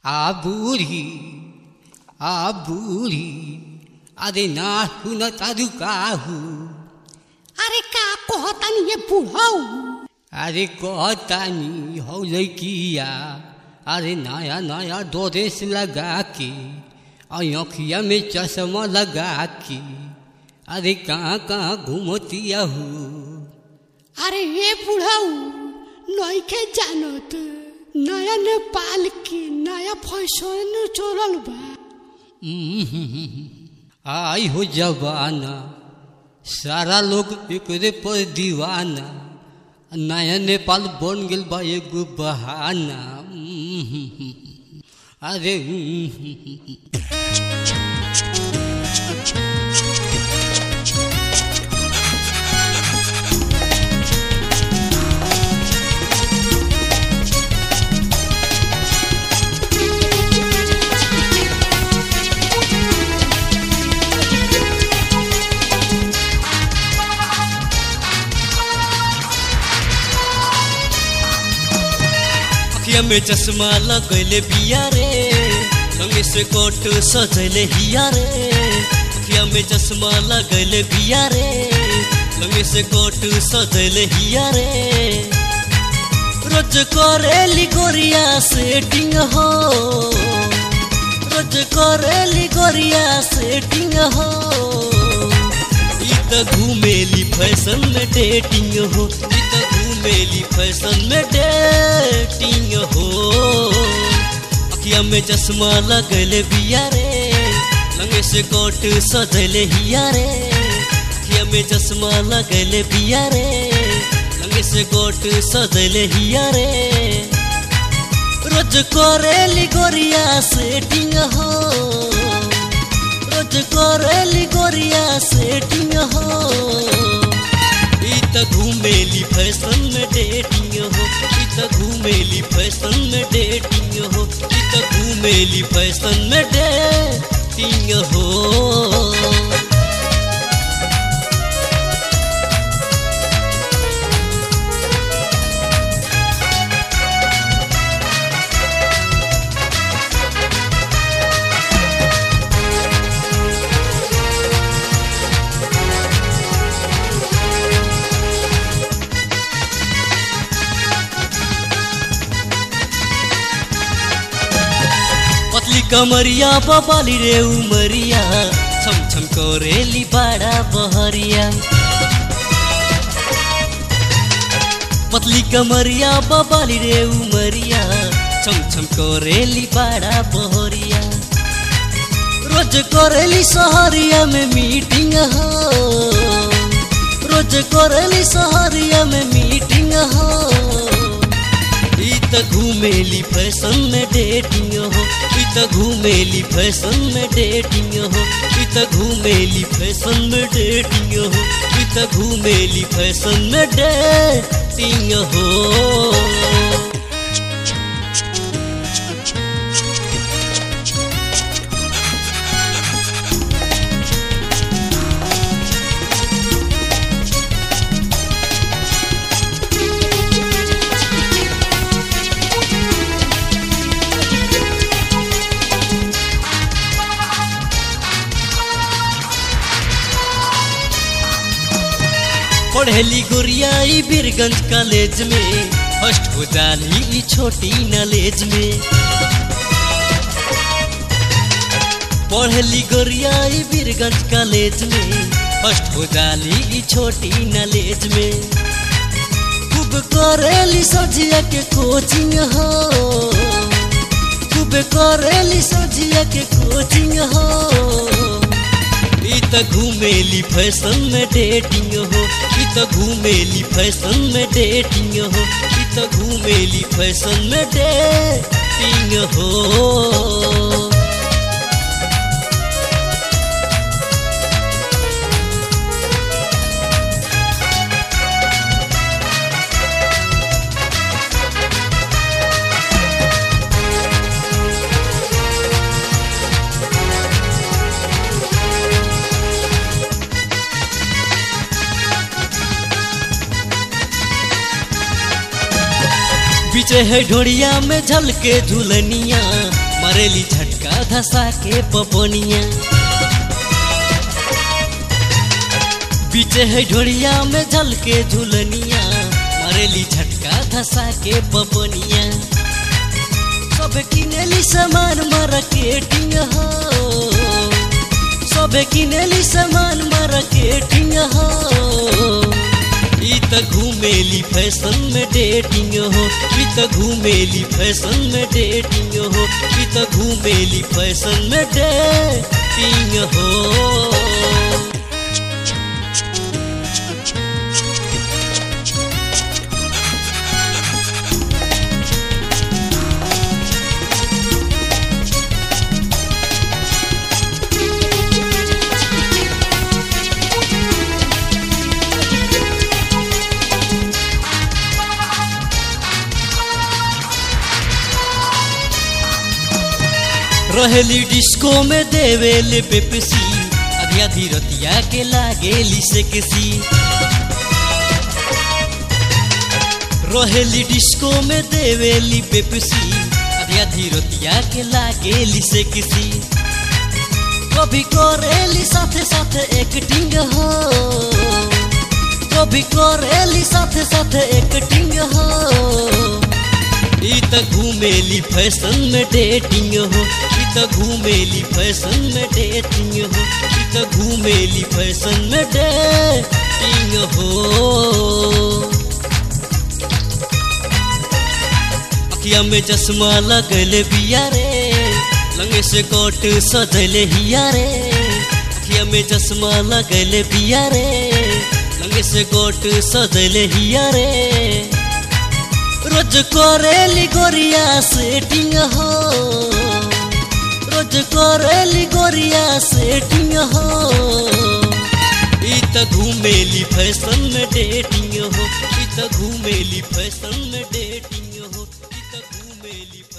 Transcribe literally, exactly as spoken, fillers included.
आ बूढ़ी आ बूढ़ी अरे ना सुन तारू काहू। अरे का कहतानी ये बुढ़ऊ। अरे कहतानी हो लड़किया अरे नया नया ड्रेस लगा के अखिया में चश्मा लगा के अरे कहाँ कहाँ घूमतिया हो। अरे ये बुढ़ऊ नइखे जानत नया नेपाल के नया फैशन चलल बा। आई हो जवाना सारा लोग एकरे पर दीवाना नया नेपाल बन गेल बा एगो बहाना। अरे में चश्मा लगैले बिया रे संगे से कोट सजैले हिया रे। अखिया में चश्मा लगैले बिया रे संगे से कोट सजैले हिया रे। रोज करेली गोरिया सेटिंग हो रोज करेली गोरिया सेटिंग हो। ई त घूमेली फैशन में डेटिंग हो ई त घूमेली फैशन में डेटिंग हो। अखिया में चश्मा लगैले बिया रे लंगे से कोट सजैले हिया रे। अखिया में चश्मा लगैले बिया रे लंगे से कोट सजैले हिया रे। रोज करेली गोरिया सेटिंग हो रोज करेली गोरिया सेटिंग हो। ई त घूमेली फैशन में डेटिंग हो ई त घूमेली फैशन में डेटिंग हो ई त घूमेली फैशन में डेटिंग हो। कमरिया बबाली रे उमरिया छम छम करेली बाड़ा बहरिया। पतली कमरिया बबाली रे उमरिया छम छम करेली बाड़ा बहरिया। रोज करेली सहरिया में मीटिंग हो रोज करेली सहरिया में मीटिंग हो। ई त घूमेली फैशन में डेटिंग हो ई त घूमेली फैशन में डेटिंग हो ई त घूमेली फैशन में डेटिंग हो ई त घूमेली फैशन में डेटिंग हो। पढ़ेली गोरिया बीरगंज कॉलेज में फर्स्ट हो जाली छोटी नॉलेज में। पढ़ेली गोरिया बीरगंज कॉलेज में फर्स्ट हो जाली छोटी नॉलेज में। खूब करेली सजिया के कोचिंग हो खूब करेली सजिया के कोचिंग हो। ई त घूमेली फैशन में डेटिंग हो ई त घूमेली फैशन में डेटिंग हो ई त घूमेली फैशन में डेटिंग हो। पीछे है ढोड़िया में झलके झुलनिया मारेली झटका धसा के पपनिया बीचे है ढोड़िया में झलके झुलनिया मारेली झटका धसा के पपनिया सब किनेली सामान मार्केटिंग हो सब किनेली सामान मार्केटिंग हो ई त घूमेली फैशन में डेटिंग हो ई त घूमेली फैशन में डेटिंग हो ई त घूमेली फैशन में डेटिंग हो। रहेली डिस्को में देवेले पेप्सी आधी आधी रतिया के लागेली से किसी रहेली डिस्को में देवेली पेप्सी आधी आधी रतिया के लागेली से किसी कभी करेली साथे साथे एक्टिंग हो कभी करेली साथे साथे एक्टिंग हो ई त घूमेली फैशन में डेटिंग हो ई त घूमेली फैशन में डेटिंग हो ई त घूमेली फैशन में डेटिंग हो। अखिया में चश्मा लगले बिया रे लंगे से कोट सजले हिया रे अखिया में चश्मा लगले बिया रे लंगे से कोट सजले हिया रे रोज करेली गोरिया सेटिंग हो रोज करेली गोरिया सेटिंग हो ई त घूमेली फैशन में डेटिंग हो ई त घूमेली फैशन में डेटिंग हो ई त घूमेली